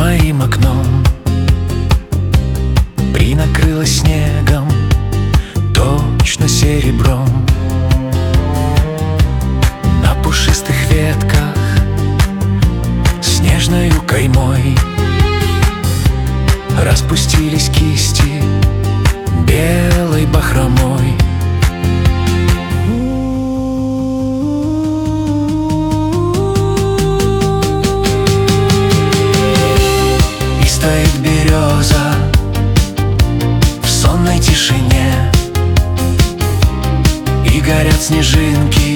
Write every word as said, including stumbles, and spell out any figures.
моим окном принакрылась снегом, точно серебром. На пушистых ветках снежною каймой распустились кисти белой бахромой. И стоит береза в сонной тишине, и горят снежинки